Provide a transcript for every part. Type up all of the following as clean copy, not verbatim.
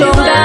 shonga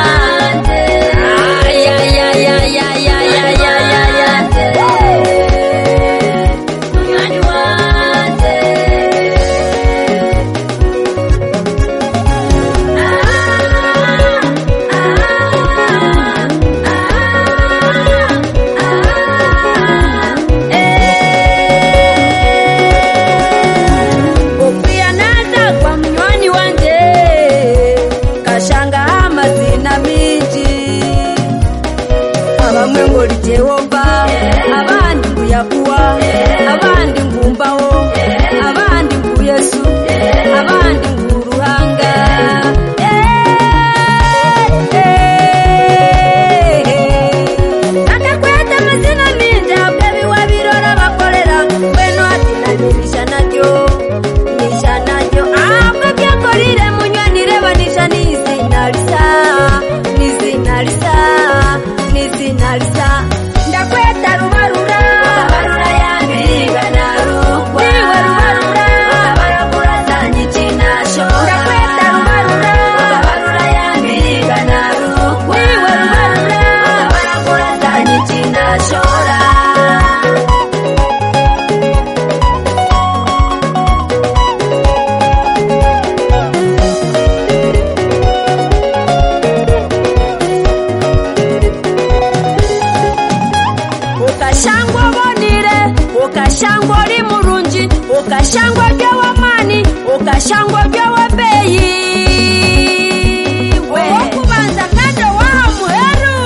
Jehova abandi nguyakuwa abandi ngumbaho abandi ngu Yesu abandi nguruhanga nadakweta mazina minja bebi wabirora bakorera weno atinanisha najyo abwe byakorire munywanire banisha nizinalisa ndakweta rubarura yambiriga narukwa niwe rubarura barakuratanyi kinasho ndakweta rubarura yambiriga narukwa niwe rubarura barakuratanyi kinashora ukashangwa ri murunji ukashangwa byawa mani ukashangwa byawa beyi we kubanza nade wa muheru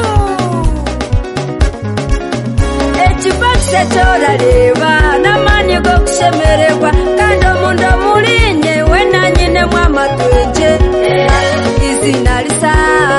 echibaxe torareba namani go kushemererwa kando mundo murinye we nanyine mwamatwenje izinalisa